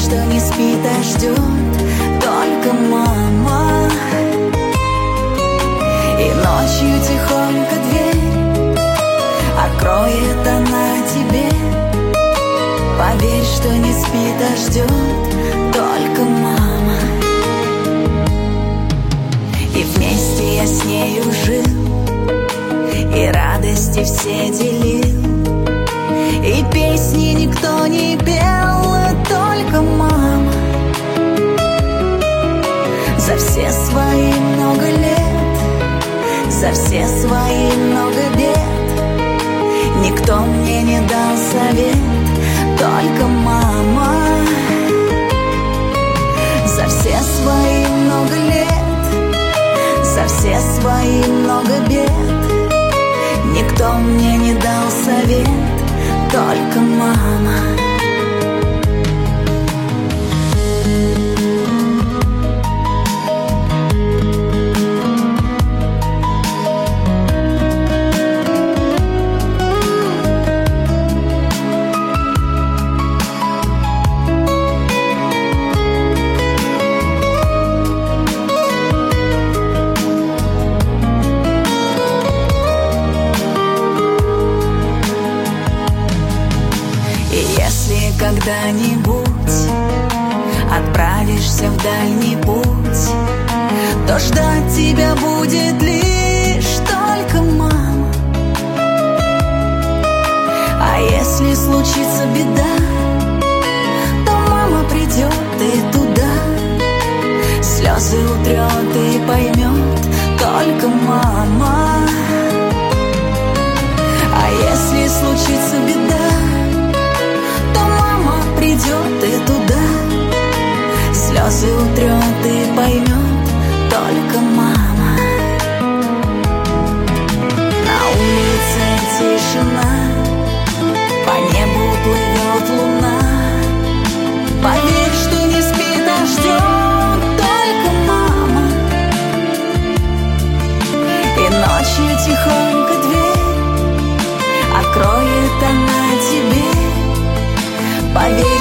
что не спит, а ждет только мама. И ночью тихонько дверь откроет она тебе. Поверь, что не спит, а ждет только мама. И вместе я с нею жил, и радости все делил, и песни никто не пел, только мама. За все свои много лет, за все свои много бед, никто мне не дал совет, только мама. За все свои много лет, за все свои много бед, никто мне не дал совет, только мама. Если когда-нибудь отправишься в дальний путь, то ждать тебя будет лишь только мама. А если случится беда, то мама придет и туда, слезы утрет и поймет только мама. А если случится беда, придет и туда, слезы утрет и поймет только мама. На улице тишина, по небу плывет луна. Поверь, что не спит, а ждет только мама. И ночью тихонько дверь откроет она тебе. Поверь,